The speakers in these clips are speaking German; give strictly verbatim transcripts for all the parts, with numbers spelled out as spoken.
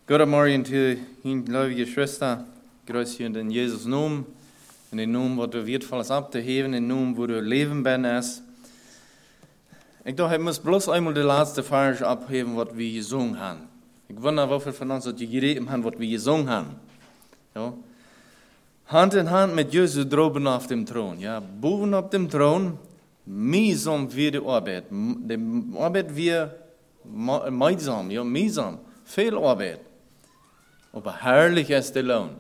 Guten Morgen zu Ihnen, liebe Schwester. Grüß Sie in den Jesus Namen, in den Namen, wo du wertvolles abzuheben, in den Namen, wo du leben bist. Ich dachte, ich muss bloß einmal die letzte Vers abheben, was wir gesungen haben. Ich wundere, wie viele von uns die geredet haben, was wir gesungen haben. Ja. Hand in Hand mit Jesus droben auf dem Thron. Ja, boven auf dem Thron, mühsam wie die Arbeit. Die Arbeit wir mühsam, ja, mühsam, viel Arbeit. Aber herrlich ist der Lohn.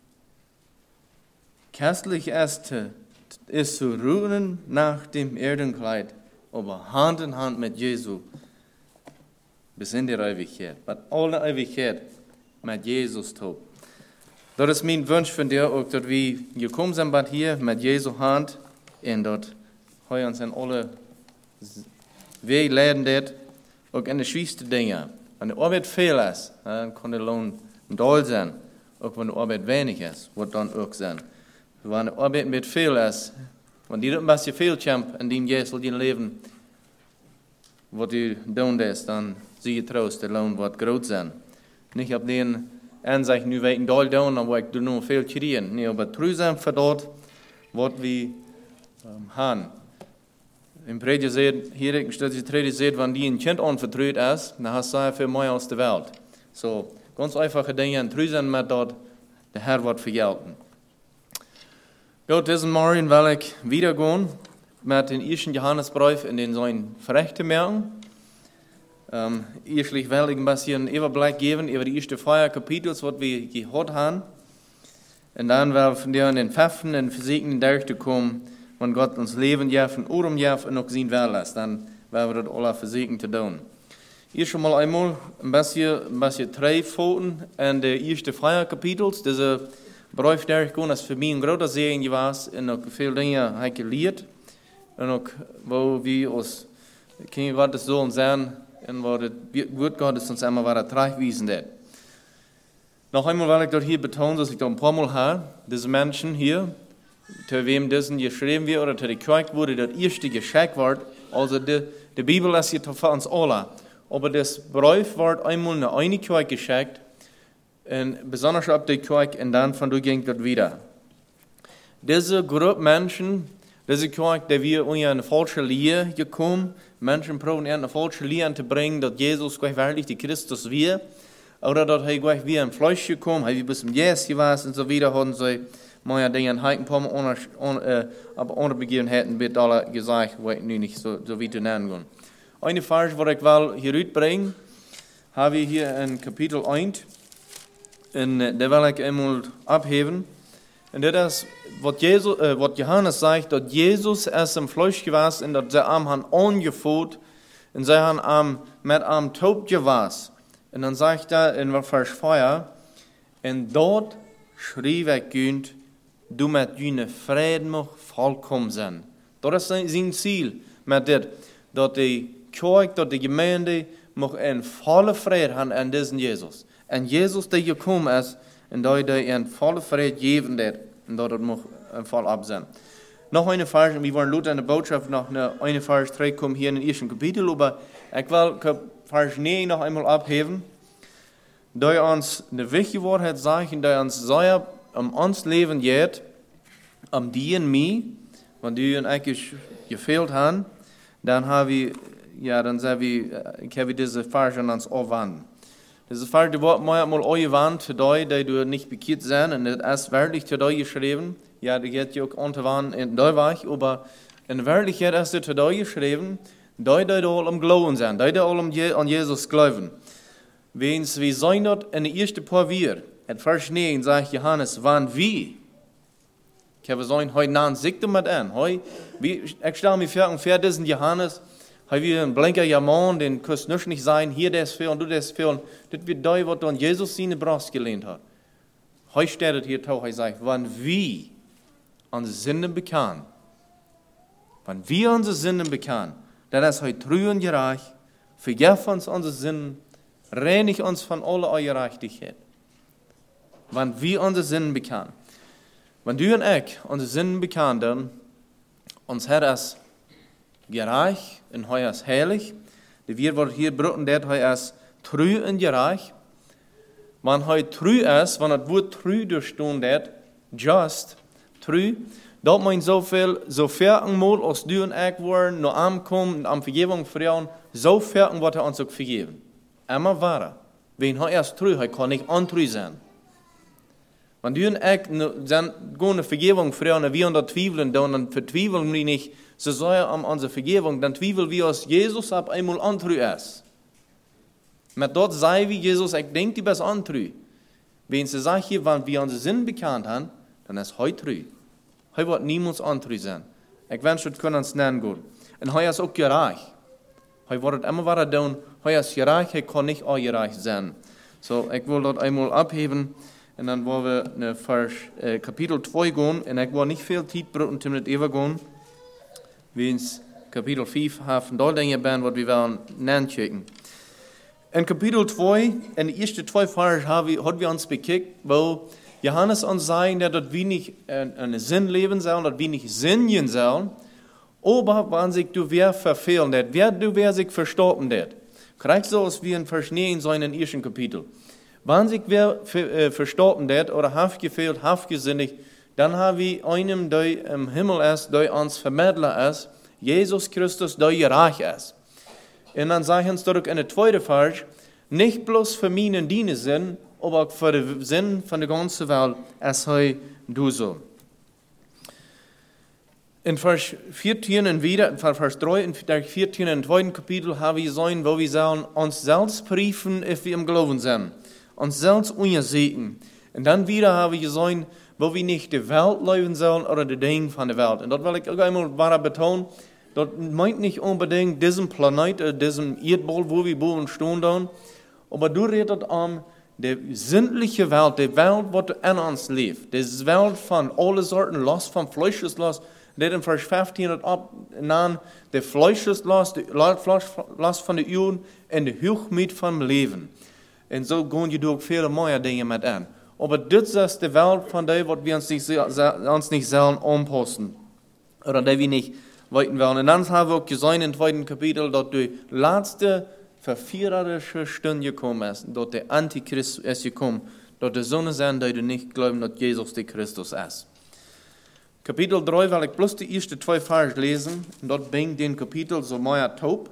Köstlich ist es zu ruhen nach dem Erdenkleid, aber Hand in Hand mit Jesus bis in die Ewigkeit. Mit aller Ewigkeit mit Jesus tot. Das ist mein Wunsch von dir auch, dass wir gekommen sind hier mit Jesu Hand und dort wir uns in alle Wege leiden, das auch in die schwierigsten Dinge. Wenn die Arbeit viel ist, dann kann der Lohn doll sein. Auch wenn die Arbeit wenig ist, wird dann auch sein. Wenn die Arbeit mit viel ist, wenn die ein bisschen viel kämpft in deinem geistlichen Leben, was du tun das, dann sieh Trost, der Lohn wird groß sein. Nicht auf den Ansicht, nu weet ik doll tun, aber ich doe noch viel kriegen. Nee, aber trotzdem für dort, was wir um, haben. Im Prediger sagt, hier in der Prediger sagt, wenn die ein Kind anvertraut ist, dann hast du viel mehr aus der Welt. So, ganz einfache Dinge, und trotzdem mit dort, der Herr wird vergelten. Gut, diesen Morgen will ich wiedergehen mit dem ersten Johannesbrief in den seinen Verrechten merken. Um, Eerstlich will ich ein bisschen Überblick geben über die ersten vier Kapitel, was wir gehört haben. Und dann will von dir in den fünften und versegneten Tag kommen, wenn Gott uns Leben gibt und Ohren gibt und auch sehen will lässt. Dann werden wir das alle versegnet tun. Erst schon mal einmal ein bisschen, ein bisschen drei Pfoten in den ersten vier Kapitel. Diese Brief durchgehen, ist für mich ein großer Segen gewesen und auch viele Dinge habe ich gelernt. Und auch, wo wir uns Kind Gottes so und sein, und wo das Wort Gottes uns einmal weiter tragweisen hat. Noch einmal will ich dort hier betonen, dass ich da ein paar Mal habe, diese Menschen hier, zu wem diesen geschrieben wird oder zu der Kirche wurde, das erste Geschenk wird, also die, die Bibel ist hier für uns alle. Aber das Brief wird einmal in eine Kirche geschenkt, und besonders ab der Kirche, und dann von dort ging das wieder. Diese Gruppe Menschen, diese Kirche, die wir in eine falsche Lehre gekommen, Menschen probieren eine falsche Lehre zu bringen, dass Jesus gleich wirklich der Christus wir, oder dass er gleich wie ein Fleisch gekommen, er wie bis zum Jesus gewesen und so weiter, haben sie meine Dinge in ein paar Mal ohne, ohne, äh, aber ohne Begebenheiten wird alle gesagt, wo ich nicht so, so weit nennen kann. Eine Frage, die ich will hier rüberbringen, habe ich hier in Kapitel eins, und da will ich einmal abheben. Und das ist, was, Jesus, äh, was Johannes sagt, dass Jesus erst im Fleisch gewesen und dass sie am han angeführt und sie han am mit am Tod gewesen. Und dann sagt er in Vers vier, und dort schrieb er Günd, du mit deine Frieden noch vollkommen sein. Das ist sein Ziel, mit dem, dass die Kirche, dass die Gemeinde noch in volle Frieden haben an diesen Jesus. Und Jesus, der gekommen ist, und da er in volle Frieden geben wird, und da das muss voll ab sein. Noch eine Frage, wir wollen laut an der Botschaft noch eine, eine Frage zurückkommen hier in den ersten Kapitel, aber ich will Vers neun noch einmal abheben. Da uns eine wichtige Wahrheit sagen, da uns sehr um uns Leben geht, um die und mich, wenn die und ich gefehlt haben, dann habe ich, ja, dann sagen wir, ich habe diese Frage an uns anwenden. Das ist Fall, die Wort mal angewandt für die, die du nicht bekehrt sind, und das ist wirklich für die geschrieben. Ja, die geht ja auch unterwandt in Deutsch, aber in Wirklichkeit ist es für die geschrieben, die, die all am Glauben sind, die, die all an Jesus glauben. Wenn wir sein dort in der ersten paar wir, at Vers neun sagt Johannes, wann wie? Ich habe gesagt, heute nahen sich mit an. Heute, ich stelle mir vor, ungefähr diesen Johannes, Hij wie een blinker jamon, den kust nus nicht sein, hier des veel, du des veel. Das wird da, was dann Jesus seine Brust gelehnt hat. Hij steht hier tauch, hij sagt, wann wir unsere Sünden bekannt, wann wir unsere Sünden bekannt, dann ist heute treu und gerecht, vergib uns unsere Sünden, reinig uns von aller Ungerechtigkeit. Wann wir unsere Sünden bekannt. Wenn du und ich unsere Sünden bekannt, dann uns Herr ist gerecht und hij ist heilig. Die wir, was hier brüten, dat hij ist treu und gerecht. Wenn hij true is, wenn het woord true durchstond dat, just, true, dat meint zoveel, zo ver eenmaal als du en ik worden, naar hem komen en om vergeving vragen, zo ver wordt hij ons ook vergeven. Immer waar. Wenn hij is true, hij kan niet untrue zijn. Wenn du en ik zijn gewoon vergeving vragen en we aan dat twijfelen, dan vertwijfelen we niet, ze zeggen om onze vergeving, dan twijfelen we als Jezus op eenmaal untrue is. Met dat zei we, Jezus, ik denk die best untrue. Wenn ze zeggen, wanneer we onze zin bekend hebben, dan is hij true. Hij wordt niemals untrue zijn. Ik wens het kunnen ons nemen. En hij is ook gerecht. Hij wordt het immer weer doen. Hij is gerecht, hij kan niet ongerecht zijn. So, ik wil dat eenmaal abheben. En dan willen we naar vers, eh, kapitel twee gaan. En ik wil niet veel tijd gebruiken om het even gaan. Wens kapitel vijf hebben daar dingen bij wat we willen nachecken. In kapitel twee, in de eerste twee vers, hadden we ons bekeken, wo Johannes ons zei dat we niet een, een zin leven zullen, dat we niet zinnen zullen, aber wanneer zich du weer verfehlen dat, wer du weer zich verstorben dat. Krijg zoals we in vers negen zijn in het eerste kapitel. Wanneer zich weer uh, verstorben dat, oder afgefehlt, afgezinnig, dan hebben we einem, die im Himmel is, die ons vermittler is, Jezus Christus, die reich is. En dan zeggen ze ook in de tweede vers, niet bloos voor mijn dienen zin, maar ook voor de zin van de ganze wereld, als hij doet zo. In vers veertien en wieder, in vers drie en veertien in het tweede kapitel hebben we zijn, waar we zeggen, ons zelfs brieven, if we im Glauben zijn. Ons zelfs onderzoeken. En dan wieder hebben we zijn, waar we niet de wereld leven zullen, oder de dingen van de wereld. En dat wil ik ook eenmaal waar betonen. Dat meint nicht unbedingt diesen Planet, diesen Erdball, wo wir boven stehen, aber du redest um die sinnliche Welt, die Welt, die in uns lebt. Die Welt von allen Sorten, los von Fleisch ist los. Das in Vers fünfzehn hat abgenommen, der Fleisch ist los, die Last von der Juden und die Hochmut vom Leben. Und so gehen wir durch viele mehr Dinge mit an. Aber das ist die Welt von der, was wir uns nicht, uns nicht sollen anpassen. Oder die wir nicht weiten wollen. Und dann haben wir auch gesehen im zweiten Kapitel, dass die letzte verführerische Stunde gekommen ist, dass der Antichrist ist gekommen, dass die Sonne sind, die nicht glauben, dass Jesus der Christus ist. Kapitel drei will ich bloß die ersten zwei Vers lesen, und dort bin den Kapitel so mehr taub.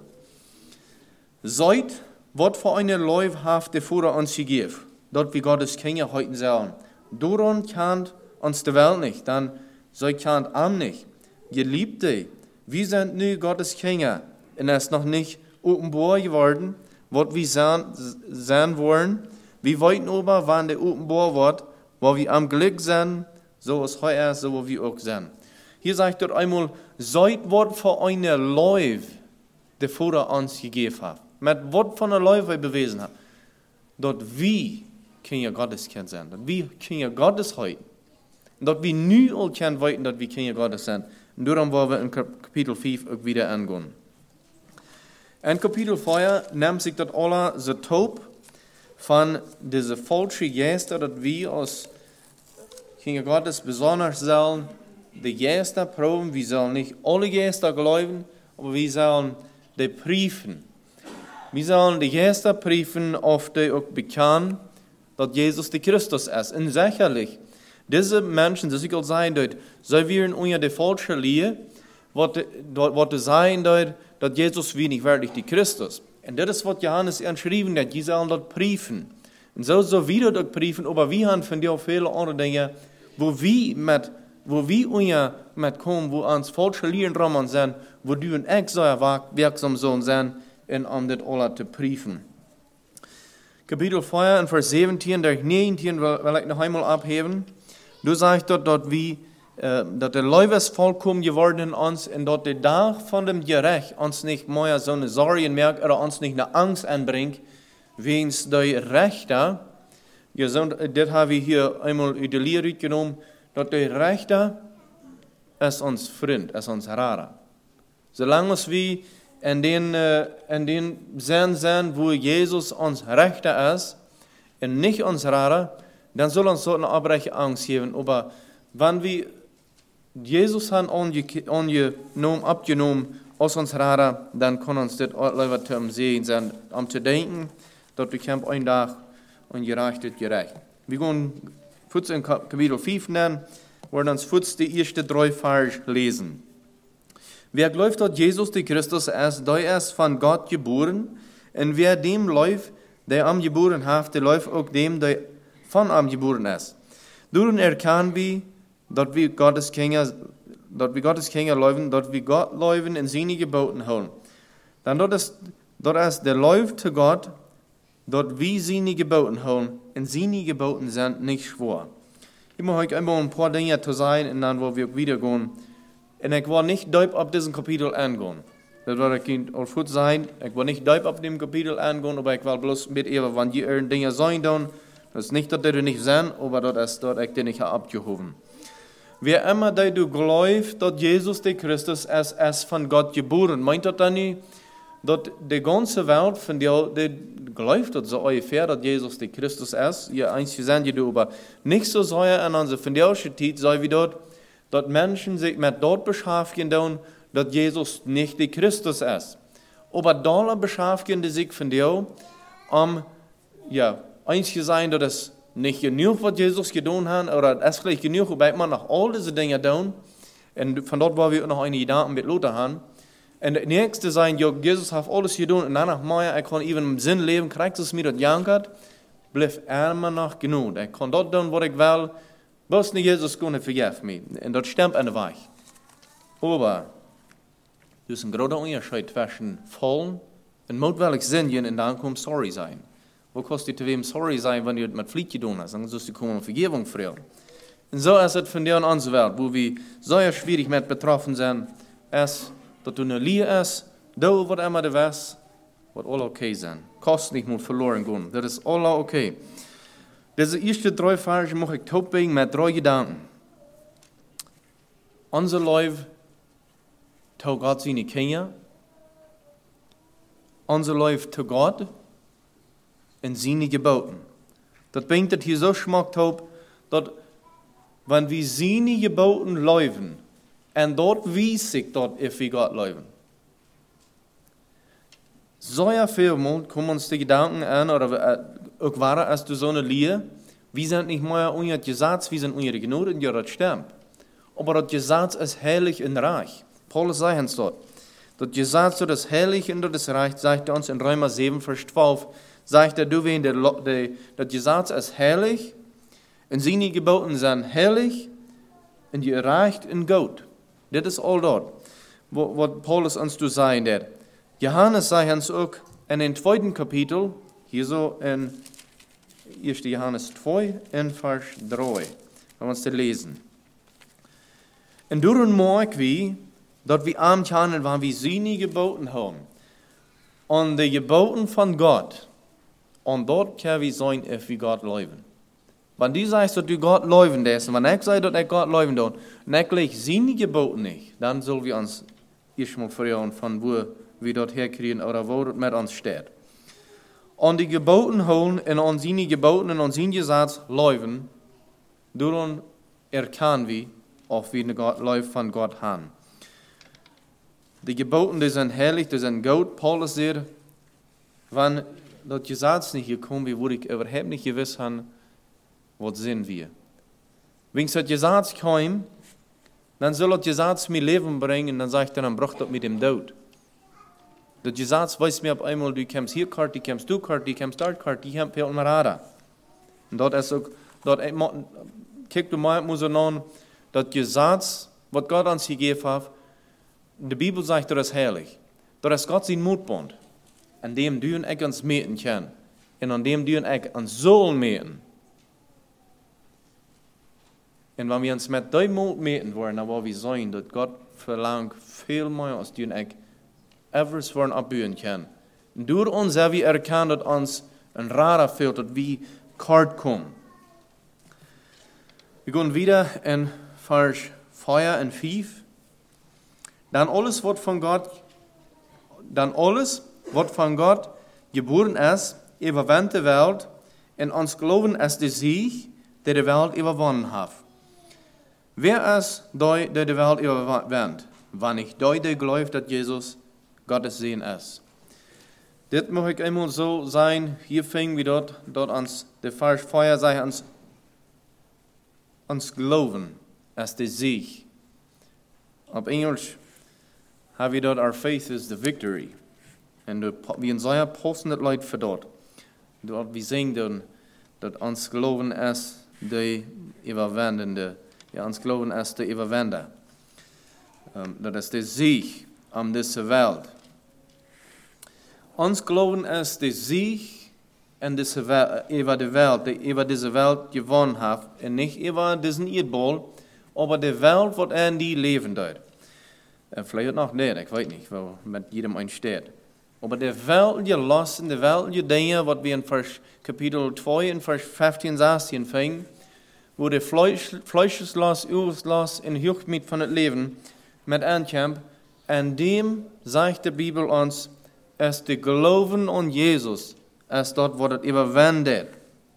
Seid, was für eine Läufe haft der Führer uns gegeben, dort wie Gottes Kinder heute sollen. Daran kennt uns die Welt nicht, dann so kennt am nicht. Geliebte, wir sind nu Gottes Kinder und es ist noch nicht offenbar geworden, was wir sein, sein wollen. Wir wollten aber, wann der offenbar wird, wo wir am Glück sind, so ist heute, so wo wir auch sind. Hier sagt dort einmal, seid was für eine Läufe der Vater uns gegeben hat. Mit was für eine Läufe bewiesen hat. Dort wir Kinder Gottes Kind sind. Dort wir Kinder Gottes heute. Dort wir nu all können weiten, dass wir Kinder Gottes sind. Und darum wollen wir in Kapitel fünf auch wieder angehen. In Kapitel vier nimmt sich das alle so taub von dieser falschen Geister, dass wir als Kinder Gottes besonders sollen die Geister proben. Wir sollen nicht alle Geister glauben, aber wir sollen die prüfen. Wir sollen die Geister prüfen, ob die auch bekennen, dass Jesus der Christus ist. Und sicherlich, diese Menschen, das soll sein, dass sie werden unter der falschen Lehre, was sein dort, dass Jesus wie nicht wirklich der Christus. Und das ist, was Johannes geschrieben hat, die sollen das prüfen. Und so soll wir das prüfen, aber wir haben von dir auch viele andere Dinge, wo wir mit, wo wir unter mit kommen, wo uns falsche Lehren dran sind, wo du und ich so wirksam sein, um das alles zu prüfen. Kapitel vier, in Vers siebzehn, der neunzehn will, will ich noch einmal abheben. Du sagst dort, dass, wir, äh, dass der Leuwe ist vollkommen geworden in uns und dass der Tag von dem Gericht uns nicht mehr so eine Sorge merkt oder uns nicht eine Angst anbringt, wenn es der Rechter, das haben wir hier einmal in der Lehre genommen, dass der Rechter ist uns Freund, ist uns Rara. Solange wir in den, äh, in den Sinn sind, wo Jesus uns Rechter ist und nicht uns Rara, dann soll uns so eine Abbreche Angst geben. Aber wenn wir Jesus haben angenommen, abgenommen aus uns Rara, dann kann uns das Leute sehen sein, um zu denken, dass wir einen Tag und gerecht wird gerecht. Wir gehen kurz in Kapitel fünf nennen, wo wir uns kurz die ersten drei Vers lesen. Wer glaubt, dass Jesus der Christus ist, der ist von Gott geboren, und wer dem läuft, der am geboren hat, der läuft auch dem, der von am geboren ist. Darum erkennen wir, dass wir Gottes Kinder, dass wir Gottes Kinder laufen, dass wir Gott laufen in seine Geboten holen. Dann dort ist, dort ist der Lauf zu Gott, dort wir seine Geboten holen, und seine Geboten sind nicht schwer. Ich möchte euch einmal ein paar Dinge zu sagen, und dann wollen wir wieder gehen. Und ich will nicht deep auf diesem Kapitel angehen. Das wird ich auch gut sein. Ich will nicht deep auf dem Kapitel angehen, aber ich will bloß mit ihr, wenn die ihren Dinge sein dann, das ist nicht, dass die nicht sind, aber das ist, dass ich die nicht abgehoben. Wer immer der du glaubst, dass Jesus der Christus ist, ist von Gott geboren, meint das dann nicht, dass die ganze Welt von dir, die glaubt, dass so ungefähr, dass Jesus der Christus ist, ja, einzig sind die du, aber nicht so sehr in unserer von der Zeit, sei wie dort, dass Menschen sich mit dort beschäftigen, dass Jesus nicht der Christus ist. Aber da beschäftigen die sich von dir, um, ja, einzig sein, dass es nicht genug, was Jesus getan hat, oder es ist vielleicht genug, wobei man noch all diese Dinge tun. Und von dort, wo wir noch eine Gedanken mit Luther haben. Und das nächste sein, ja, Jesus hat alles getan, und danach mehr, ich kann even im Sinn leben, kriegt es mir das jankert, bleibt immer noch genug. Ich kann dort tun, was ich will, bloß nicht Jesus kann vergeben mir. Und das stimmt an der Weg. Aber, das ist ein großer Unterschied zwischen vollen und mutwillig singen und dann kommt sorry sein. Wo kostet es wem sorry sein, wenn du das mit Flieg getan hast? Dann sollst du um Vergebung fragen. Und so ist es von der in unserer Welt, wo wir sehr schwierig mit betroffen sind, ist, dass du eine Liebe ist, du, was immer du weißt, was alle okay sind. Kostet nicht mehr verloren gehen. Das ist alle okay. Diese ersten drei Verse mache ich toppen mit drei Gedanken. Unser Leben zu Gott seine Kinder. Unser Leben zu Gott in seine Geboten. Das bringt das hier so schmackhaft, dass wenn wir seine Geboten leben, und dort weiß ich dort, if wir Gott leben. So ja viel Mal kommen uns die Gedanken an, oder auch war als du so eine Liebe, wir sind nicht mehr unter Gesetz, wir sind unter die Gnade, und ja, das stimmt. Aber das Gesetz ist heilig und reich. Paulus sagt uns dort, das Gesetz, das ist heilig und das ist reich, sagt er uns in Römer sieben, Vers zwölf, sagt er, du, wenn das Gesetz ist heilig, und seine Geboten sind heilig, und ihr reicht in Gott. Das ist all dort, was Paulus uns zu sagen hat. Johannes sagt uns auch in dem zweiten Kapitel, hier so in erster Johannes zwei, in Vers drei, wenn wir uns das lesen. Und darum merken wir, dass wir arm können, wenn wir seine Geboten haben. Und die Geboten von Gott, und dort können wir sein, if wir Gott leben. Wenn du sagst, dass du Gott leben lässt, und wenn ich sage, dass ich Gott leben tue, und ich lege seine Gebote nicht, dann sollen wir uns erstmal fragen, von wo wir dort herkriegen oder wo das mit uns steht. Und die Geboten holen und an seine Geboten und an sein Gesetz leben, darum erkennen wir, ob wir eine Leben von Gott haben. Die Geboten, die sind heilig, die sind gut. Paulus sagt, wenn das Gesetz nicht hier kommt, würde ich überhaupt nicht gewiss haben, was sind wir. Wenn das Gesetz kommt, dann soll das Gesetz mir Leben bringen, dann sagt er, dann braucht das mit dem Tod. Das Gesetz weiß mir auf einmal, du kommst hier kart, du kommst du kart, du kommst dort kart, die haben viel Radar. Und dort ist auch, dort, kiek du mal, muss er noch, das Gesetz, was Gott uns gegeben hat, die Bibel sagt, das ist heilig. Das ist Gott sein Mutbund, an dem du und ich uns meten können. Und an dem du und ich uns sollen meten. Und wenn wir uns mit dem Mut meten wollen, dann wollen wir sein, dass Gott verlangt viel mehr, als du und ich etwas von abbauen können. Und durch uns haben wir erkannt, dass uns ein Radar fehlt, dass wir kart kommen. Wir gehen wieder in Vers vier und fünf. Dann alles, was von Gott, dann alles, was von Gott geboren ist, überwindet die Welt, und uns glauben ist der Sieg, der die Welt überwonnen hat. Wer ist der, der die Welt überwindet? Wenn nicht der, der glaubt, dass Jesus Gottes Sohn ist. Das mag ich einmal so sein, hier fing wie dort, dort ans, der Vers Feuer sei ans, ans Glauben, als der Sieg. Auf Englisch haben wir dort, our faith is the victory. Und wie in seiner Posten das Leute für dort. Dort wir sehen dann, dass ans Glauben als der Überwindende, ja, ans Glauben als der Überwinder. Um, das ist der Sieg an dieser Welt. Ons Glauben als der Sieg an dieser Welt, über die Welt, die über diese Welt gewonnen hat, und nicht über diesen Erdball, aber die Welt, wo er in die leben dort. Uh, vielleicht noch nicht, ich weiß nicht, wo mit jedem einsteht. Aber die Welt gelassen, die Welt Dinge, was wir in Vers, Kapitel zwei, in Vers fünfzehn, sechzehn fingen, wo der Fleisch, Fleischeslass, Urslass in Höchstmiet von dem Leben mit ankämpft, an dem sagt die Bibel uns, es die Glauben an Jesus, als dort wird es überwindet.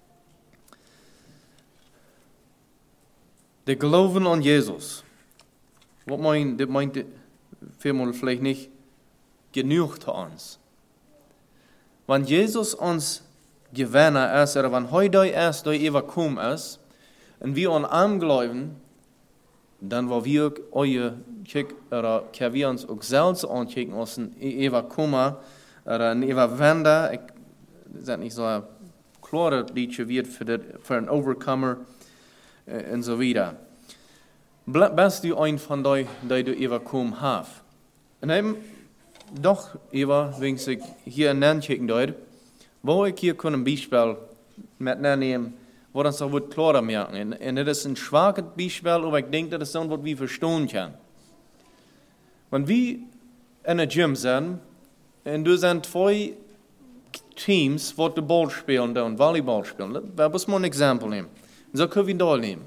Der Glauben an Jesus. Was meint, das meint vielmal vielleicht nicht genug zu uns. Wenn Jesus uns gewinnen ist, oder wenn heute erst durch überkommen ist, und wir an ihm glauben, dann wollen wir euer Kick, oder können wir uns auch selbst ankicken, als ein Überkommen, oder ein Überwinder. Ich sage nicht so ein klares Liedchen wird für, das, für einen Overcomer, äh, und so weiter. Bist du ein von denen, die du überkommen hast? Und eben, doch, Eva, wenn ich hier nachkicken dort, wo ich hier ein Beispiel mit nehmen, wo das auch wird klarer merken. Und das ist ein schwaches Beispiel, aber ich denke, das ist so, was wir verstehen können. Wenn wir in einem Gym sind, und du sind zwei Teams, die den Ball spielen und Volleyball spielen, da muss man ein Beispiel nehmen. So können wir da nehmen.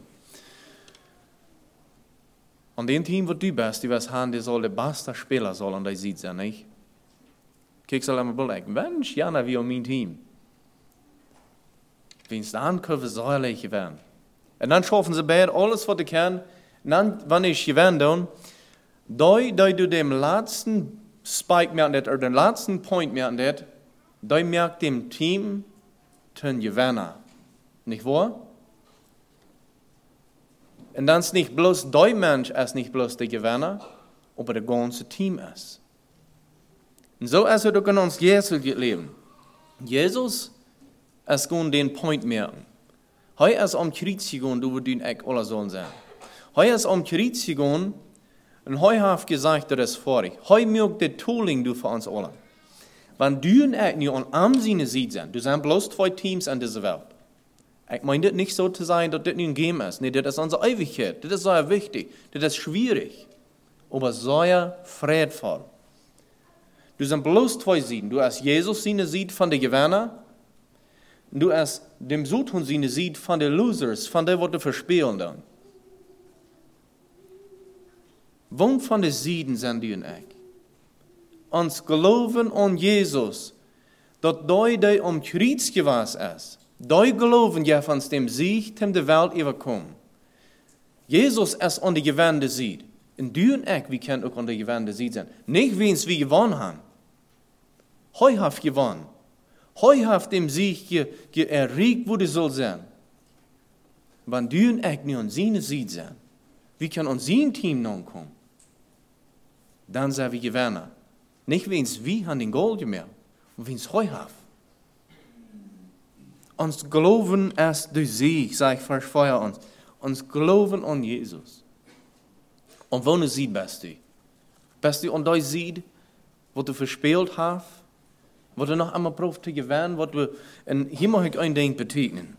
Und dem Team, wo du bist, die was haben, die soll der beste Spieler soll und die sieht sein, nicht? Kijk zal aan mijn blik. Mensch, Jana, wie um mein Team. Wenn es dann können wir säuerlich werden. Und dann schaffen sie beide alles, was sie können. Und dann, wenn ich gewinne, dann, da, da du dem letzten Spike merkst, oder den letzten Point merkst, da merkt dem Team den Gewinner. Nicht wahr? Und dann ist nicht bloß der Mensch, ist nicht bloß der Gewinner, aber das ganze Team ist. Und so ist es auch in uns Jesus leben. Jesus ist going den Point merken. Hij ist am Kreuz gegangen, du würdest echt alle sollen sein. Hij ist am Kreuz gegangen und hij hat gesagt, das ist vor dich. Hij mögt die Tooling du für uns alle. Wenn du und ich nicht an einem Sinne sieht, du sind bloß zwei Teams an dieser Welt. Ich meine das nicht so zu sein, dass das nicht ein Game ist. Nee, das ist unsere Ewigkeit. Das ist sehr wichtig. Das ist schwierig. Aber sehr friedvoll. Du sind bloß zwei Seiten. Du hast Jesus seine Seite von den Gewinner. Und du hast dem Satan seine Seite von den Losers, von denen, die verspielen dann. Wo von den Seiten sind du und ich? Uns glauben an Jesus, dass der, der am Kreuz gewesen ist, der glauben ja von dem Sieg, dem die Welt überkommen. Jesus ist an die gewähnte Seite. Und du und ich, wir können auch an der gewähnte Seite sein. Nicht, wie es wir gewonnen haben. Heu hat gewonnen. Heu hat dem Sieg ge, ge erregt, wo du soll sein. Wenn du und ich nicht an seine Seite sind, wir können an sein Team noch kommen. Dann sind wir Gewinner. Nicht, wie es wir haben den Gold gemacht, und wie es heu hat. Uns Glauben ist der Sieg, sage ich verspreche uns. Uns Glauben an Jesus. Und wo du siehst, bist du? Bist du an der Seite, wo du verspielt hast? Wo du noch einmal probiert zu gewinnen? Wo du, und hier mag ich ein Ding beteiligen.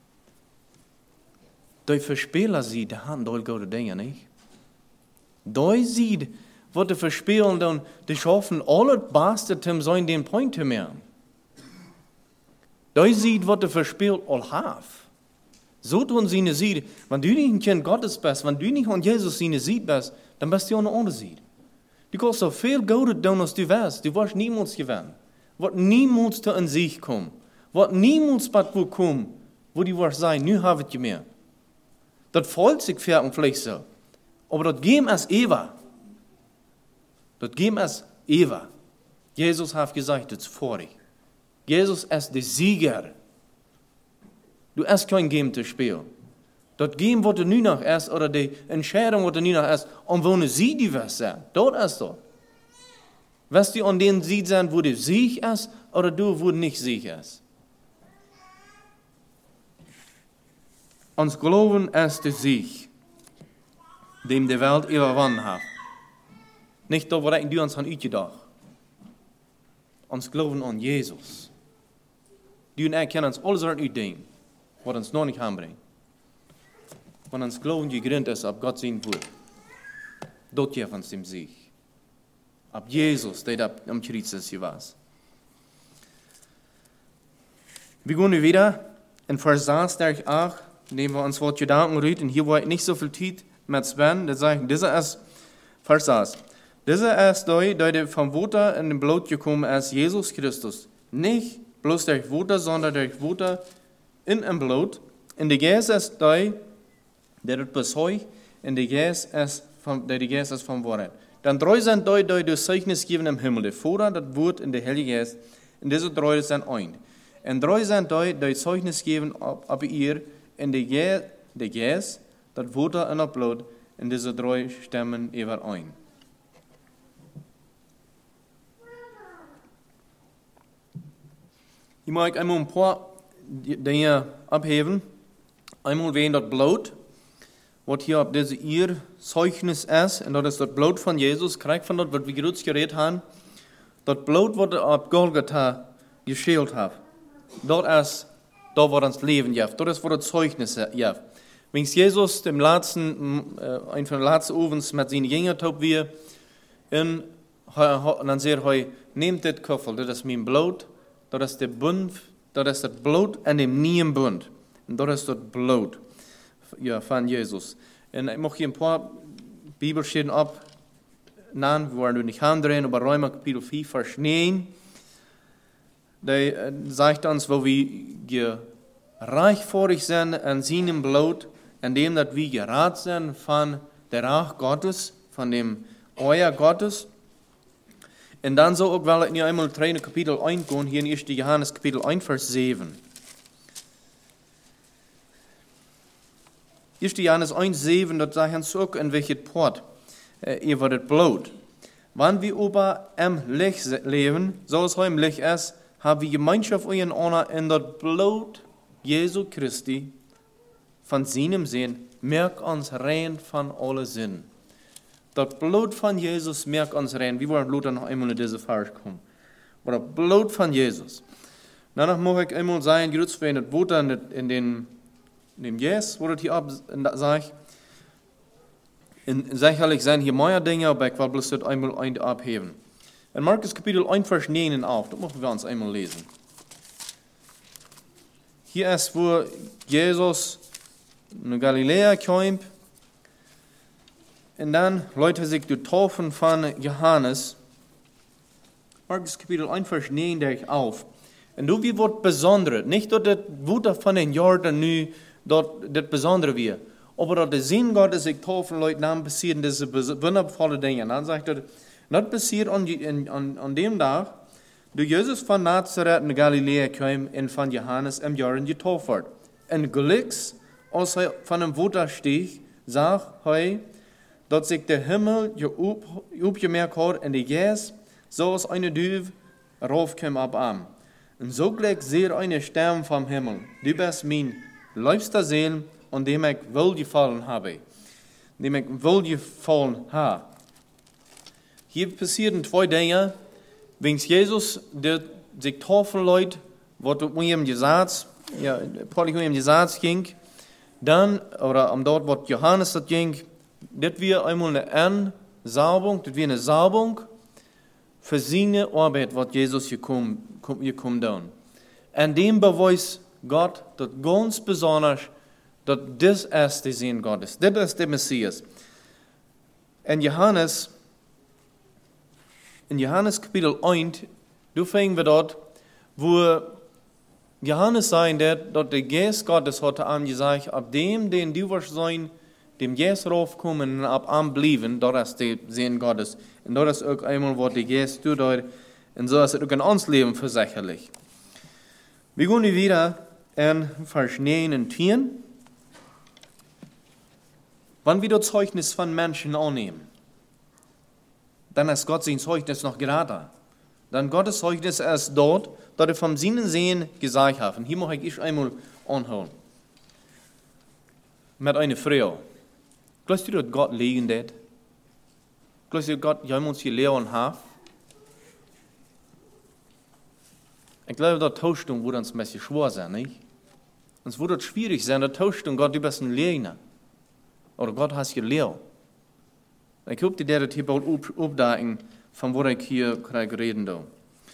Die Verspieler sieht, die haben dort gute Dinge, nicht? Die sieht, wo die verspielen, dann, die schaffen alle Beste, um so den Point zu machen. Die sieht, was die verspielt, all haben. So tun sie eine Sieg. Wenn du nicht ein Kind Gottes bist, wenn du nicht an Jesus seine Sieg bist, dann bist du auch eine andere Sieg. Du kannst so viel Gutes tun, als du weißt. Du wirst niemals gewinnen. Wird niemals zu einem Sieg kommen. Wird niemals bei wo kommen, wo du wirst sein, nu habe ich mehr. Das folgt sich vielleicht so. Aber das geben es Eva. Das geben es Eva. Jesus hat gesagt, das ist vorig. Jesus ist der Sieger. Du hast kein Game zu spielen. Das Game, was du nu noch ist, oder die Entscheidung, was du nu noch ist, und wo sie die was sein. Dort ist das. Wirst du an den Sieg sein, wo du Sieg ist, oder du, wo du nicht Sieg ist? Uns Glauben ist der Sieg, dem die Welt überwunden hat. Nicht da, wo du uns an uitgedacht. Uns Glauben an Jesus. Du und ich können uns alles eruit uitdenken, was uns noch nicht aanbrengt. Wenn uns Glauben gegründet ist auf Gott sein Wort, dort gibt uns den Sieg. Ab Jesus, der da am Kreuz ist, was. Wir gehen wieder in Vers sechs, acht, nehmen wir uns was Gedanken rühren, und hier war ich nicht so viel Zeit mit Sven, das sagt, dieser ist, Vers sechs, dieser ist der, der vom Wasser in den Blut gekommen ist, Jesus Christus. Nicht bloß durch Wasser, sondern durch Wasser in dem Blut. In der Geist ist der, der das bezeugt, in der Geist ist, vom, der die Geist ist vom Wort. Dann drei sind die, die das Zeugnis geben im Himmel. Der Vater, das Wort in der Heilige Geist. Und diese drei sind ein. Und drei sind die, die Zeugnis geben ab, ab ihr in der Geist, der Geist, das Wort in das Blut. Und diese drei stimmen überein. Ich mag einmal ein paar Dinge abheben. Einmal wegen das Blut, was hier auf diese ihr Zeugnis ist, und das ist das Blut von Jesus, kriegt von dort, was wir gerade geredet haben, das Blut, was er auf Golgatha geschält hat. Dort ist, dort wo das Leben gibt, dort ist, wo das Zeugnis gibt. Wenn Jesus dem letzten, äh, ein von den letzten Ovens mit seinen Jüngern taub wir, und dann sagt er, nehmt das Köffel, das ist mein Blut, das ist der Bund, das ist das Blut an dem neuen Bund. Und das ist das Blut ja, von Jesus. Und ich möchte hier ein paar Bibelstellen abnehmen, wo wir nicht handrehen, aber Römer Kapitel vier, Vers neun. Der sagt uns, wo wir reichvorig sind an seinem Blut, indem dass wir gerat sind von der Rach Gottes, von dem Euer Gottes. Und dann so auch, weil ich nicht einmal in Kapitel eins gehen, hier in ersten Johannes Kapitel eins, Vers sieben. ersten Johannes eins, sieben, dort sagt uns auch, in welchem Port äh, ihr werdet Blut. Wenn wir aber im Licht leben, so es heute im Licht ist, haben wir Gemeinschaft untereinander in das Blut Jesu Christi von seinem Sinn, merkt uns rein von allen Sinnen. Das Blut von Jesus merkt uns rein. Wir wollen Blut noch einmal in diese Vers kommen. Aber das Blut von Jesus. Danach muss ich einmal sagen, gerützt werden, das Wasser in den in dem Yes, wo das hier ab sagt. Sicherlich sind hier mehr Dinge, aber ich will bloß das einmal ein abheben. In Markus Kapitel eins, Vers neun auf, das müssen wir uns einmal lesen. Hier ist, wo Jesus in Galiläa kommt, und dann Leute sich die Taufen von Johannes. Markus Kapitel eins, Vers neun der auf. Und du wie wird Besondere, nicht dort das Wunder von den Jordan nu, dort das Besondere wir, aber dort der Sinn Gottes sich taufen Leute namen passieren diese wundervolle Dinge. Und dann sagt er, das passiert an, an, an dem Tag, du Jesus von Nazareth in Galiläa kam und von Johannes im Jordan getauft wird. Und glicks, als er von dem Wunder stieg, sagt er, dass sich der Himmel aufgemerkt hat und die Geist, so als eine Düve, raufkam ab am. Und sogleich sehe eine Stimme vom Himmel, du bist mein liebster Seel, und dem ich wohlgefallen habe. Dem ich wohlgefallen habe. Hier passieren zwei Dinge. Wenn Jesus der sich taufen Leute, was um ihm gesagt, ja, Paul um ihm gesagt ging, dann, oder um dort, was Johannes das ging, das wir einmal eine Ansalbung, das wir eine Salbung für seine Arbeit, was Jesus gekommen, gekommen hat. Und dem beweist Gott, das ganz besonders, dass das ist der Sohn Gottes, das ist der Messias. In Johannes, in Johannes Kapitel eins, du fängen wir dort, wo Johannes sagt, dass der Geist Gottes heute Abend gesagt, ab dem, den du wirst sein, dem Geist raufkommen und ab am blieben, dort ist der Sohn Gottes. Und dort ist auch einmal, was der Geist tut, Und so ist es auch in uns Leben versicherlich. Wir gehen wieder in Vers neun und zehn. Wenn wir das Zeugnis von Menschen annehmen, dann ist Gott sein Zeugnis noch gerade. Dann Gottes Zeugnis ist dort, dass er vom Sinnen sehen gesagt hat. Und hier muss ich einmal anholen. Mit einer Frau. Glaubst du, dass Gott liegen wird? Glaubst du, dass Gott jemals hier lehren hat? Ich glaube, dass Täuschung würde uns ein bisschen schwer sein, nicht? Es würde schwierig sein, dass Täuschung Gott über ein Lehner. Oder Gott hat gelehrt. Ich hoffe, die das hier bald aufdagen, von wo ich hier gerade reden will.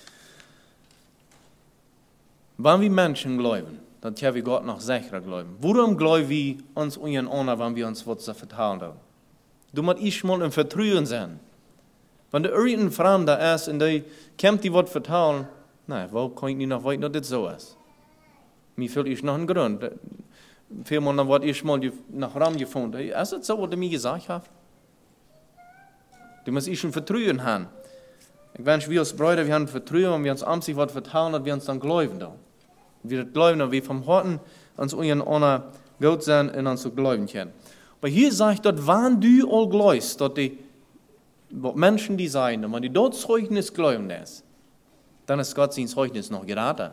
Wenn wir Menschen glauben, dann können wir Gott noch sicherer glauben. Warum glauben wir uns untereinander, wenn wir uns was vertrauen? Du musst ich mal im Vertrauen sein. Wenn der irgendein Fremder ist und der kommt die was vertrauen, nein, wo kann ich nicht noch weiter, dass das so ist? Mir fehlt ich noch einen Grund. Vielmal dann wird ich mal nach Raum gefunden. Ist das so, was er mir gesagt hat? Du musst ich schon Vertrauen haben. Ich wünsche, wir als Brüder, wir haben Vertrauen, und wir uns am sich was vertrauen, und wir uns dann glauben. Da. Wir glauben, und wir vom Herzen uns untereinander gut sein und uns zu glauben können. Aber hier sagt Gott, wenn du all glaubst, dass die Menschen, die sein, und wenn die dort Zeugnis glauben lässt, dann ist Gott sein Zeugnis noch gerade.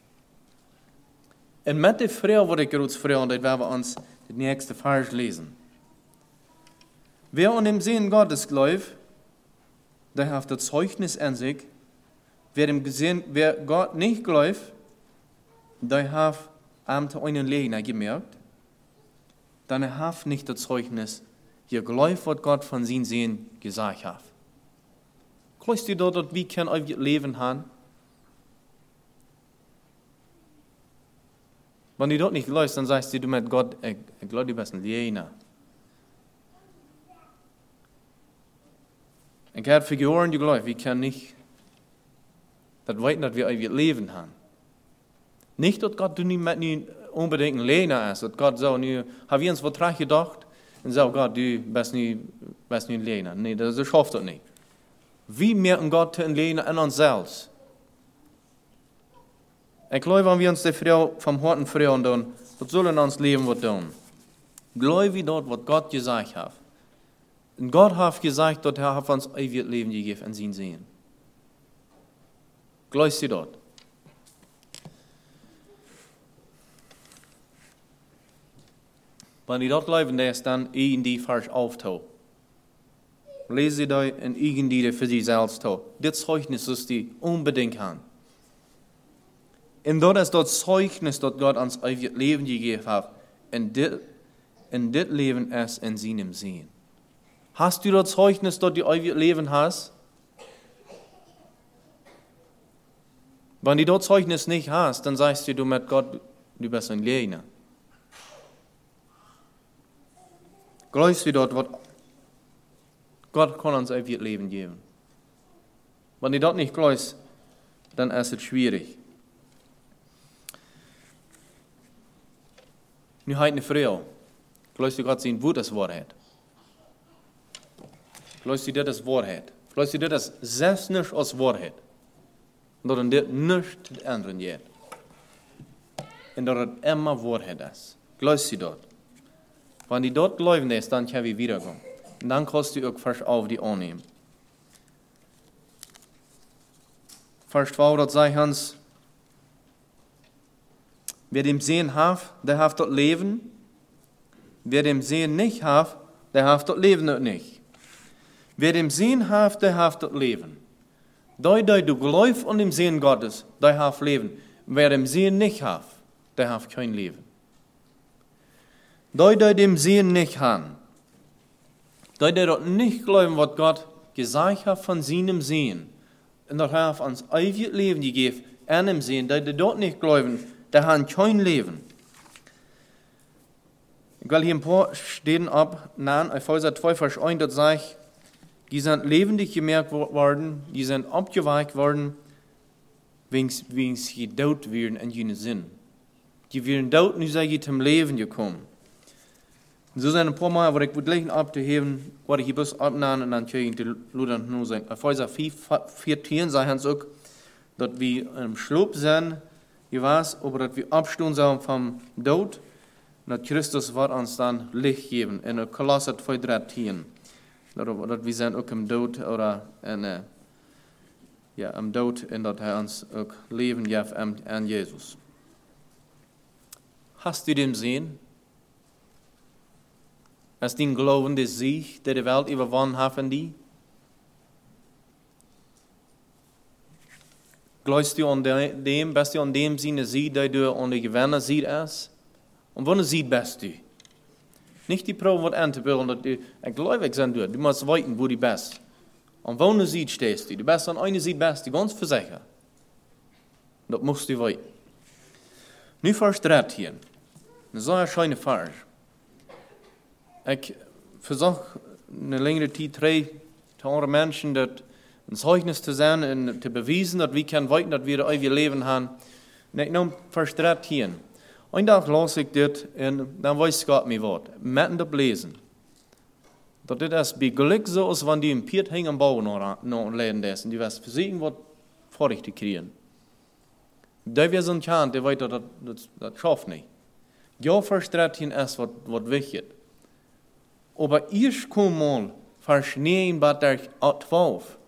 Und mit der Frau, was ich gerade frage, und das werden wir uns den nächsten Vers lesen. Wer an dem Sehen Gottes glaubt, der hat das Zeugnis an sich. Wer, dem gesehen, wer Gott nicht glaubt, der hat am einen Lehner gemerkt, dann hat nicht das Zeugnis, ihr glaubt, was Gott von seinem Sehen gesagt hat. Glaubst du dort, dass wir kein ewiges Leben haben? Wenn du dort nicht glaubst, dann sagst du, du mit Gott, ich, ich glaube, du bist ein Lehner. Ich habe für Jahren geglaubt, wir können nicht das weiten, dass wir ein Leben haben. Nicht, dass Gott du nicht mit nicht unbedingt ein Lehner ist, dass Gott so, nu, haben wir uns was gedacht und so, Gott, du bist nicht, bist nicht ein Lehner. Nee, das, das schafft das nicht. Wir merken Gott ein Lehner in uns selbst. Ich glaube, wenn wir uns die Frau vom Herzen fragen, dann das sollen uns Leben was tun. Glaube wir dort, was Gott gesagt hat. Und Gott hat gesagt, dass er uns ewiges Leben gegeben an sein Sehen. Glaubst du dort? Wenn du dort glauben lässt, dann irgendwie falsch auftaucht. Lese sie da in irgendwie für sich selbst taucht. Das Zeugnis, das die unbedingt haben. Und dort ist das Zeugnis, das Gott uns ewiges Leben gegeben hat. Und das Leben ist in seinem Sehen. Hast du das Zeugnis, dass du ewiges Leben hast? Wenn du das Zeugnis nicht hast, dann sagst du, du mit Gott, du bist ein Lehner. Glaubst du dort, was Gott kann uns ewiges Leben geben? Wenn du das nicht glaubst, dann ist es schwierig. Nu hat eine Frau. Glaubst du, Gott sein Wort das Wahrheit? Glaubst du, das ist Wahrheit? Glaubst du, das ist selbst nicht als Wahrheit? Und dass das nicht das andere geht. Und dass das immer Wahrheit ist. Glaubst du dort? Wenn die dort glauben ist, dann können wir wiederkommen. Und dann kannst du auch Vers auf die annehmen. Vers zwölf, dort sagt Hans, wer dem Sehen hat, der hat dort Leben. Wer dem Sehen nicht hat, der hat dort Leben nicht. Wer dem Sehen hat, der hat dort Leben. Da, da du glaubst an dem Sehen Gottes, der hat Leben. Wer dem Sehen nicht hat, der hat kein Leben. Da, da dem Sehen nicht haben, da, da dort nicht glauben, was Gott gesagt hat von seinem Sehen, und er hat uns ewiges Leben gegeben, an dem Sehen, da, da dort nicht glauben, der hat kein Leben. Ich will hier ein paar Stellen ab, nahen, Epheser zwei, Vers eins, dort sagt, die sind lebendig gemerkt worden, die sind abgeweicht worden, wegen sie tot werden in jenem Sinn. Die werden tot, nu sei sie zum Leben gekommen. So zijn een paar Mal, waar ik wil leggen op te geven, wat ik hier best opnamen en dan kun je de Luther nu zijn. Epheser vierzehn sagen ze ook, dat we im Schlup zijn, je was, aber dat we opstaan zijn van dood, dat Christus wat ons dan licht geven. En Kolosser twee dertien, dat, dat we zijn ook im dood, oder en, uh, ja, im dood, en dat hij ons ook leven geeft aan, aan Jezus. Hast du dem sehen? Als die gelovende Sieg, der die Welt überwonnen haben, die? Glaubst du an dem, bist du an dem Sinne Sieg, der du an die Gewinner Sieg ist? Und wann Sieg bist du? Nicht die Probe wird anzubilden, dass du, ich glaube, ich sein du, du musst weiten, wo du bist. Und wann Sieg stehst du? Du bist an einer Sieg bist du, ganz versichert. Das musst du weiten. Nu Vers dreizehn. Das ist ein schöner Vers. Ich versuche eine längere Zeit, drei andere Menschen, das ein Zeugnis zu sein und zu beweisen, dass wir können weiten, dass wir ein Leben haben. Und ich nehme Vers dreizehn. Ein Tag las ich das und dann weiß Gott mir was. Mitten das lesen. Dass das bei Glück so ist, wenn die im Piet hängen am Bau noch, noch leben lassen. Die wirst versuchen, was vor dich zu kriegen. Da wir so ein Kind, der weiß, das, das, das schafft nicht. Ja, Vers dreizehn ist was, was wichtig. Aber erst kom mal, Vers neun bis zwölf.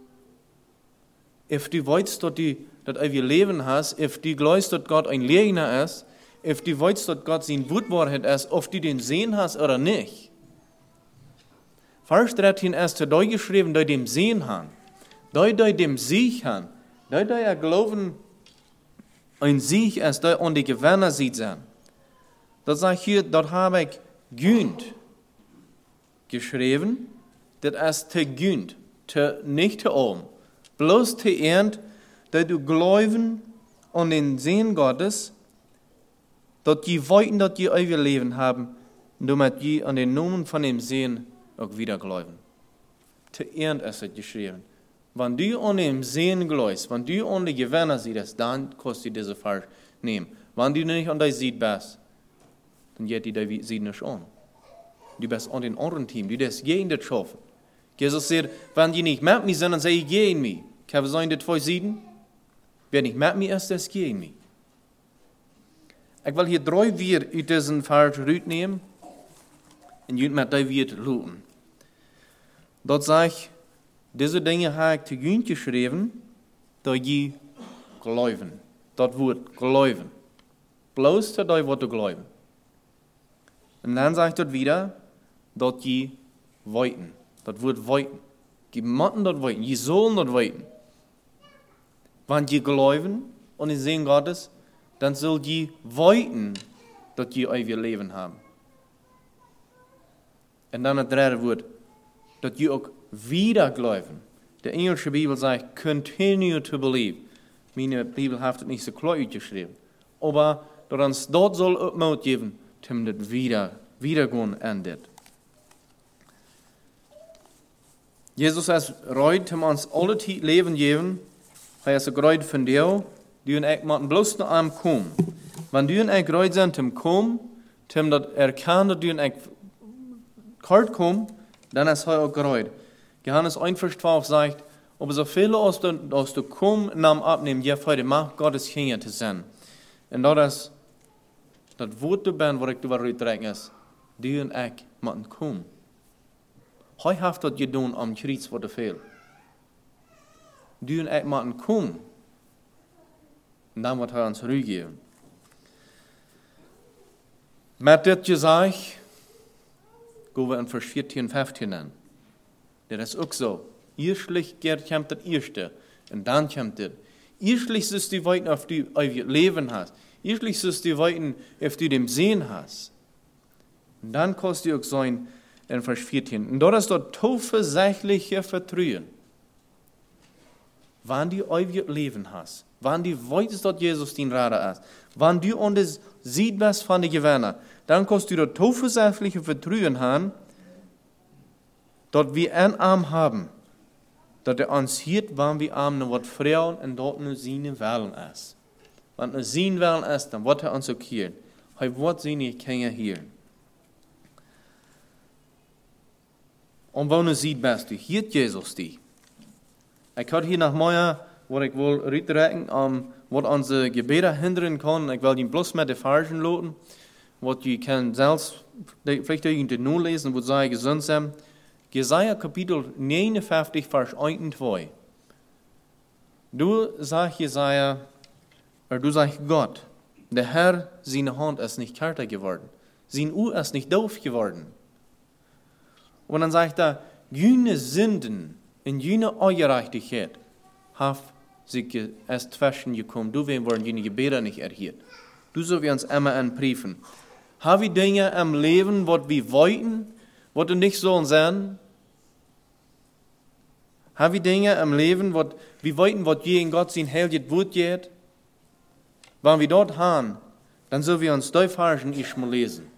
If du weißt, dass du das euer Leben hast, if du glaubst, dass Gott ein Lehrer ist, if du weißt, dass Gott sein Wort ist, ob du den sehen hast oder nicht. Vers dreizehn ist da geschrieben, dass dem sehen haben, dass du dem Sieg haben, dass du ja glauben, ein Sieg ist, dass an die Gewinner sieht sein. Das sagt hier, dort habe ich günd geschrieben, das ist zu günd, zu nicht zu oben. Bloß zu ernt, dass du glauben an den Sehen Gottes, dass die wollten, dass die euer Leben haben, damit die an den Namen von dem Sehen auch wieder glauben. Zu ernt ist es geschrieben. Wenn du an dem Sehen glaubst, wenn du an die Gewinner siehst, dann kannst du diese Vers nehmen. Wenn du nicht an der Sieg bist, dann geht die der Sieg nicht an. Du bist an den anderen Team, du bist gegen das schaffen. Jesus sagt, wenn die nicht mit mir sind, dann sei ich gegen mich. Kann wir sagen, die zwei Sieden? Wer nicht mit mir ist, der ist gegen mich. Ich will hier drei Wörter aus diesem Vers rausnehmen und ich mit drei Wörtern looten. Dort sage ich, diese Dinge habe ich zu Jünd geschrieben, dass je glauben. Das Wort glauben. Bloß zu dir, was du glauben. Und dann sage ich dort wieder, dass je weiten. Das Wort weiten. Die müssen dort weiten. Die sollen dort weiten. Wenn die glauben und die sehen Gottes, dann soll die weiten, dass die euer Leben haben. Und dann das dritte Wort, dass die auch wieder glauben. Die englische Bibel sagt, continue to believe. Meine Bibel hat es nicht so klar geschrieben. Aber dass uns dort soll auch Mut geben, um das wieder, wieder gehen endet. Jesus ist reut, um uns alle Zeit Leben geben. Er ist reut von dir, die und ich müssen bloß nach ihm kommen. Wenn du und ich reut sind, um kommen, um das erkennen, dass du und ich kalt kommen, dann ist er auch reut. Johannes eins Vers zwölf sagt, aber so viele aus du, aus du komm, nahm abnehmen, ja, für die Macht Gottes Kinder zu sein. Und das ist, das Wort du bist, was ich dir rübertreiben ist, du und ich müssen kommen. Hij heeft dat gedaan om Christus voor te veel. Du und ich müssen kommen. Und dann wird er uns Ruhe geben. Mit das gesagt, gehen wir in Vers vierzehn und fünfzehn an. Das ist auch so. Erstlich kommt das Erste. Und dann kommt das. Erstlich sollst du weiten, ob du euer Leben hast. Erstlich sollst du weiten, ob du dem Sehen hast. Und dann kannst du auch sein, in Vers vierzehn. Und dort ist das zuversichtliche Vertrauen. Wenn du euer Leben hast, wenn du weißt, dass Jesus dein Retter ist, wenn du an das Sieg bist von den Gewinner, dann kannst du das zuversichtliche Vertrauen haben, dass wir einen Arm haben, dass er uns hielt, wenn wir Arm noch was frauen und dort nur seine Wellen ist. Wenn er seine Wellen ist, dann wird er uns auch hier. Er wird seine Kinder hier. Und wo du siehst, bist du, hier hat Jesus die. Ich had hier noch mehr, wat ik wil uitreiken, um, wat onze gebeden hinderen kan. Ik wil die bloß met de Versen loten, wat je kan zelfs, vielleicht irgendwie nur lesen, wo sei gesund sein. Jesaja Kapitel negenenvijftig, Vers eins und zwei. Du sagst Jesaja, oder du sagst Gott, der Herr, seine Hand ist nicht kälter geworden. Sein Ohr ist nicht doof geworden. Und dann sagt er, jene Sünden in jene Ungerechtigkeit haben sich erst zwischen gekommen. Du, wen wollen jene Gebete nicht erhielt. Du soll wir uns immer anprüfen. Haben wir Dinge im Leben, was wir wollten, was wir nicht sollen sein? Haben wir Dinge im Leben, was wir wollten, was je in Gott sein Heilig Wort geht? Wenn wir dort haben, dann sollen wir uns die Versen ich mal lesen.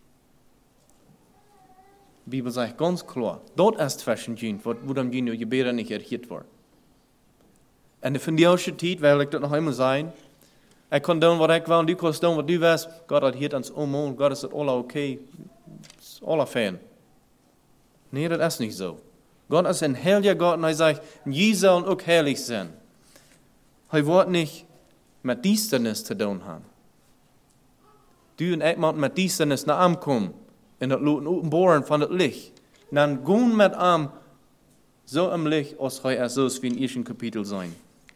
Die Bibel sagt ganz klar, dort ist zwischen jenen, wo dann jene Gebete nicht erhielt worden. Und von der ersten Zeit will ich das noch einmal sagen. Ich kann tun, was ich will, und du kannst tun, was du willst. Gott hat hier uns um, Gott ist alles okay. Es ist alles fein. Nee, das ist nicht so. Gott ist ein heiliger Gott und er sagt, je sollen auch heilig sein. Er wird nicht mit Dienstnis zu tun haben. Du und ich müssen mit Dienstnis nach ihm kommen. In das Openbaren von das Licht. Und dann gehen mit ihm so im Licht, als er so ist wie in ersten Kapitel sein.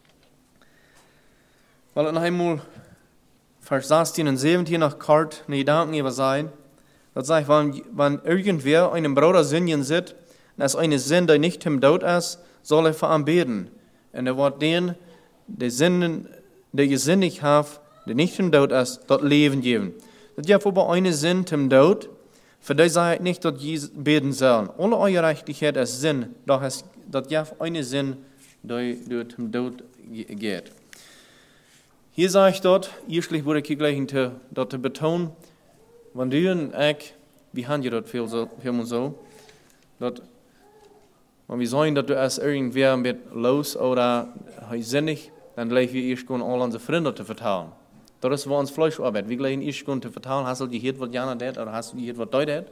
Weil dann einmal Vers sechzehn und siebzehn noch kort eine Gedanken über sein. Das sagt, wenn, wenn irgendwer einem Bruder Sünden sieht, und es eine Sünde, die nicht im Tod ist, soll er für ihn beten. Und er wird den, die Sünden, die ihr Sinn nicht hat, die nicht im Tod ist, dort Leben geben. Das ist ja aber eine Sünde im Tod, für die sage ich nicht, dass sie beten sollen. Alle eure Rechtigkeit ist Sinn, doch es, das ist ja eine Sinn, die durch den Tod geht. Hier sage ich dort, erstlich wurde ich hier gleich dort zu betonen, wenn du und ich, wie haben wir dort viel so, viel so, dort, wenn wir sagen, dass du erst irgendwer mit los oder sinnig, dann gleich wir erst all unsere Freunde zu vertrauen. Das ist, wo uns Fleisch arbeitet. Wir gleich erst zu vertrauen, hast du gehört, was Jana das, oder hast du gehört, was du das?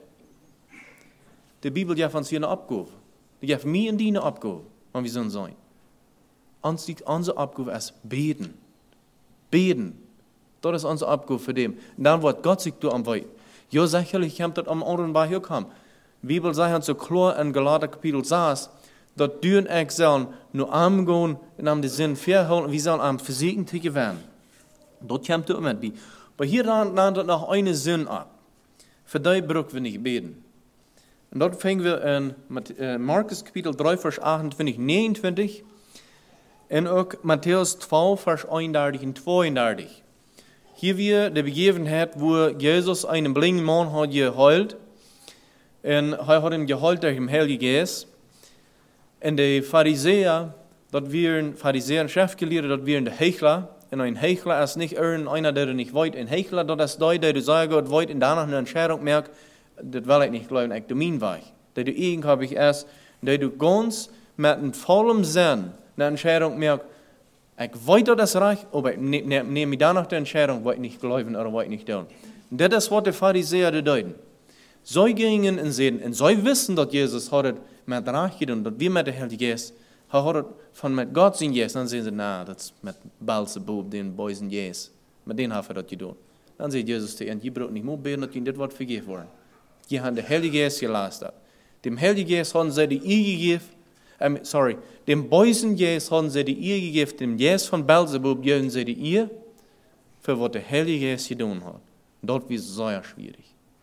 Die Bibel gibt uns hier eine Abgabe. Die gibt mir und dir eine Abgabe, wenn wir so sein. Unsere Abgabe ist beten. Beten. Das ist unsere Abgabe für dem. Und dann wird Gott sich du am Weit. Ja, sicherlich kommt das am anderen bei hier kommen. Die Bibel sagt uns so klar in Galater Kapitel sechs, dass du und ich sollen nur angehen und am den Sinn verhalten und wir sollen am Versiegen werden. Dort kommt du mit. Aber hier lernt das noch eine Sinn ab. Für die brauchen wir nicht beten. Und dort fangen wir in Markus Kapitel drei, Vers achtundzwanzig, neunundzwanzig. Und auch Matthäus zwölf, Vers einunddreißig und zweiunddreißig. Hier wir die Begebenheit, wo Jesus einen blinden Mann hat geheilt. Und er hat ihn geheilt durch den Heiligen Geist. Und die Pharisäer, dort wären Pharisäer und Schriftgelehrte, dort wären die Heuchler. Und ein Heuchler ist nicht irgendeiner, der nicht weiß. Ein Heuchler, das ist der, der du sagen Gott weiß und danach eine Entscheidung merkt, das will ich nicht glauben, ich du mein Weg. Der du irgendwie habe ich erst, der du ganz mit einem vollen Sinn eine Entscheidung merkt, ich weiß das Reich, aber ich nehme ne, ne, danach die Entscheidung, was ich nicht glauben oder was ich nicht tun. Und das ist, was die Pharisäer bedeuten. Sie gingen und sehen, und sie wissen, dass Jesus hat mit Reich getan, dass wir mit der Heilige Geist, er hat von mit Gott sein Geist, dann sehen sie, na, das ist mit Beelzebub, den Bösen Geist, mit denen hat er das getan. Dann sagt Jesus zu ihnen, ihr braucht nicht mehr beten, dass ihnen das Wort vergeben worden. Die haben den Heiligen Geist gelassen. Dem Heiligen Geist haben sie die Ehe gegeben, ähm, sorry, dem Bösen Geist haben sie die Ehe gegeben, dem Geist von Beelzebub geben sie die Ehe, für was der Heilige Geist getan hat. Dort wird es sehr schwierig.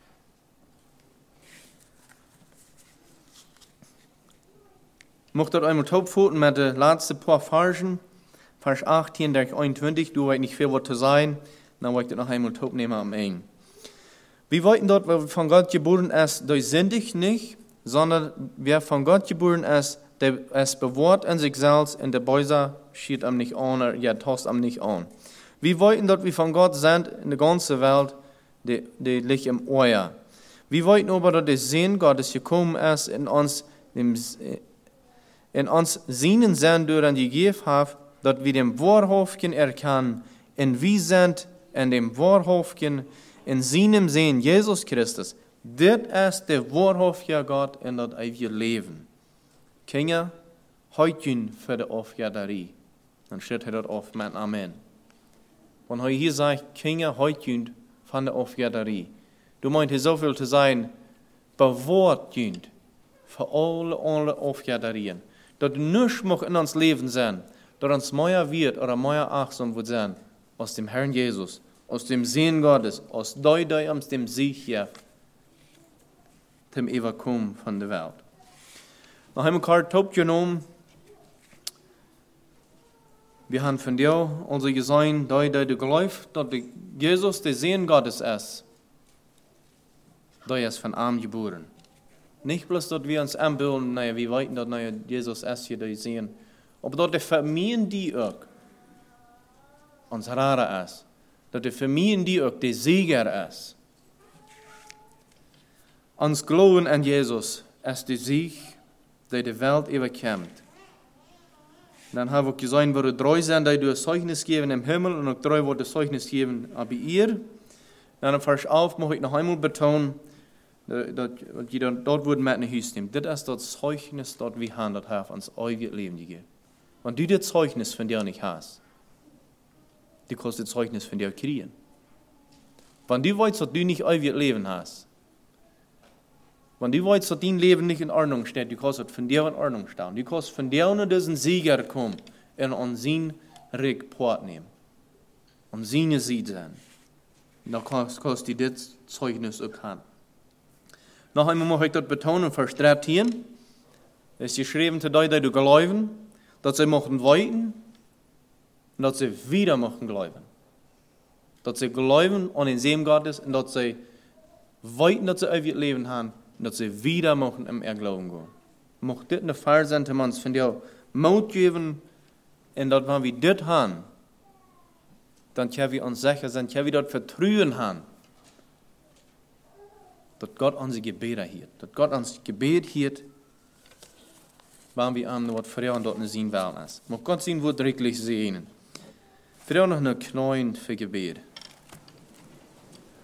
Ich möchte dort einmal topfoten mit den letzten paar Versen, Vers achtzehn, der einundzwanzig, du weißt nicht viel, was zu sein, dann wollte ich noch einmal top nehmen am Ende. Wir wollten dort, weil wir von Gott geboren ist, durch sündig nicht, sondern wer von Gott geboren ist, der ist bewahrt in sich selbst und der Böse schied am nicht an, ja, tost am nicht an. Wir wollten dort, wie von Gott sind, in der ganzen Welt, die, die liegt im Euer. Wir wollten aber, dass der Sinn Gottes gekommen ist, in uns, dem, in uns seinen Sinn durch die gegeben hat, dass wir dem Wahrhaftigen erkennen, und wir sind in dem Wahrhaftigen, in seinem Sinn, Jesus Christus, Dit is de waarhaftige God in dat eeuwige leven. Kinder, hoitjen voor de afjaderie. Dan zet hij dat af met amen. Want hij hier zegt, kinder, hoitjen van de afjaderie. Du meint hij zoveel te zijn, bewaardjen voor alle andere afjaderien. Dat niets mag in ons leven zijn, dat ons meer wird oder meer achtsam wird sein, aus dem Herrn Jesus, aus dem Sehen Gottes, aus dei, dei uns dem Sieg hier, dem Evakuum von der Welt. Noch einmal kort top genommen, wir haben von dir unser gesehen, dei, dei du glaubst, dass Jesus der Sehen Gottes ist, dei ist von arm geboren. Nicht bloß, dass wir uns anbilden, naja, wir weiten, dass naja, Jesus ist hier, die sehen, aber dass der Familien die auch uns rare ist, dass der Familien die auch der Sieger ist. Uns Glauben an Jesus ist der Sieg, der die Welt überkommt. Dann haben wir gesehen, wo die drei sind, die du Zeugnis geben im Himmel und auch drei, wo die Zeugnis geben aber ihr. Dann im Vers elf möchte ich noch einmal betonen, dat je dort wordt met naar huis neemt. Dit is dat Zeugnis dat we haben, dat heeft ons eigen leven gegeven. Want du dit Zeugnis von dir nicht hast, du kannst das Zeugnis von dir kriegen. Wenn du weißt, dass du nicht eigen Leben hast, wenn du weißt, dass dein Leben nicht in Ordnung steht, du kannst es von dir in Ordnung stellen. Du kannst von dir unter diesen Sieger kommen und an sein Report nehmen. Und seine Seite sein. Dann kannst, kannst du das Zeugnis auch haben. Noch einmal möchte ich das betonen, Vers dreizehn. Es ist geschrieben zu denen, die du glauben, dass sie möchten weiten und dass sie wieder möchten glauben. Dass sie glauben an den Segen Gottes und dass sie weiten, dass sie ewig Leben haben und dass sie wieder möchten im Erglauben gehen. Mocht das eine Fall sein, dass man von dir Mut geben und dass wenn wir das haben, dann können wir uns sicher sein, können wir das Vertrauen haben, dass Gott unsere Gebete hört. Dass Gott uns Gebet hört, wenn wir an was Frauen dort sehen wollen. Mag Gott sein Wort wirklich sehen. Für noch eine Knäuen für Gebet.